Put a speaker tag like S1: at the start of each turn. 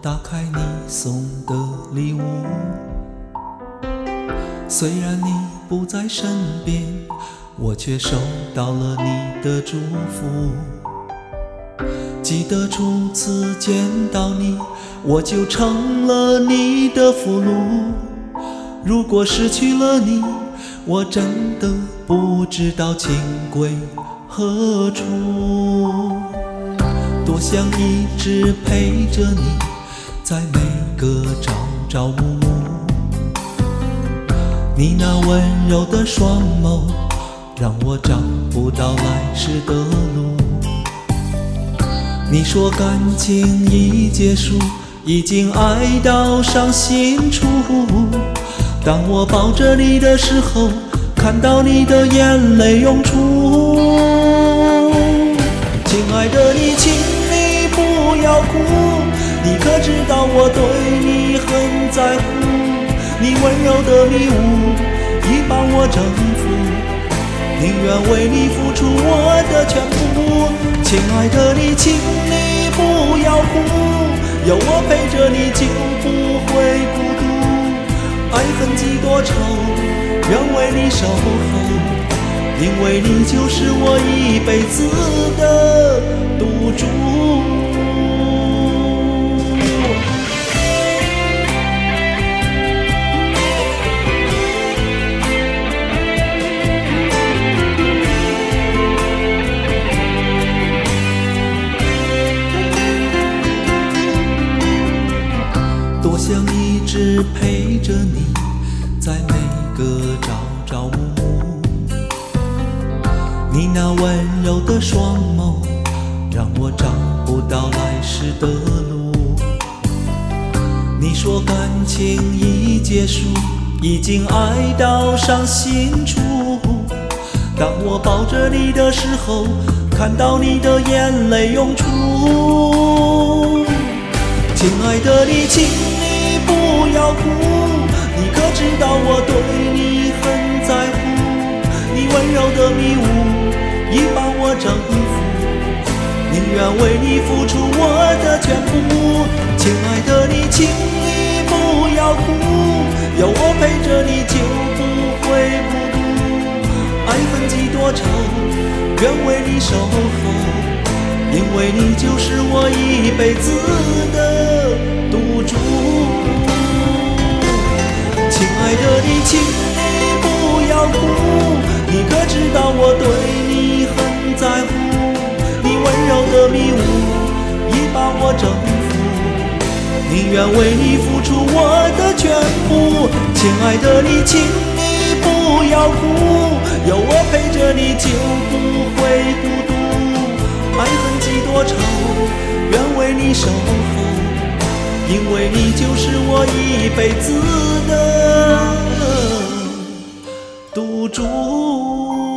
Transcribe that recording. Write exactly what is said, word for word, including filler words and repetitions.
S1: 打开你送的礼物，虽然你不在身边，我却收到了你的祝福。记得初次见到你，我就成了你的俘虏。如果失去了你，我真的不知道情归何处。多想一直陪着你，在每个朝朝暮暮。你那温柔的双眸，让我找不到来时的路。你说感情已结束，已经爱到伤心处。当我抱着你的时候，看到你的眼泪涌出。亲爱的你，请你不要哭，你可知道我对你很在乎。你温柔的迷雾已把我征服，宁愿为你付出我的全部。亲爱的你，请你不要哭，有我陪着你就不会孤独。爱恨几多愁，愿为你守候，因为你就是我一辈子的赌注。多想一直陪着你，在每个朝朝暮暮。你那温柔的双眸，让我找不到来时的路。你说感情已结束，已经爱到伤心处。当我抱着你的时候，看到你的眼泪涌出。亲爱的你，请你不要哭，你可知道我对你很在乎。你温柔的迷雾已把我征服，宁愿为你付出我的全部。亲爱的你，请你不要哭，有我陪着你就不会孤独。爱恨几多愁，愿为你守候，因为你就是我一辈子的赌注。亲爱的你，请你不要哭，你可知道我对你很在乎。你温柔的迷雾已把我征服，宁愿为你付出我的全部。亲爱的你，请你不要哭，有我陪着你就不会孤独。爱恨几多愁，愿为你守候，因为你就是我一辈子的赌注。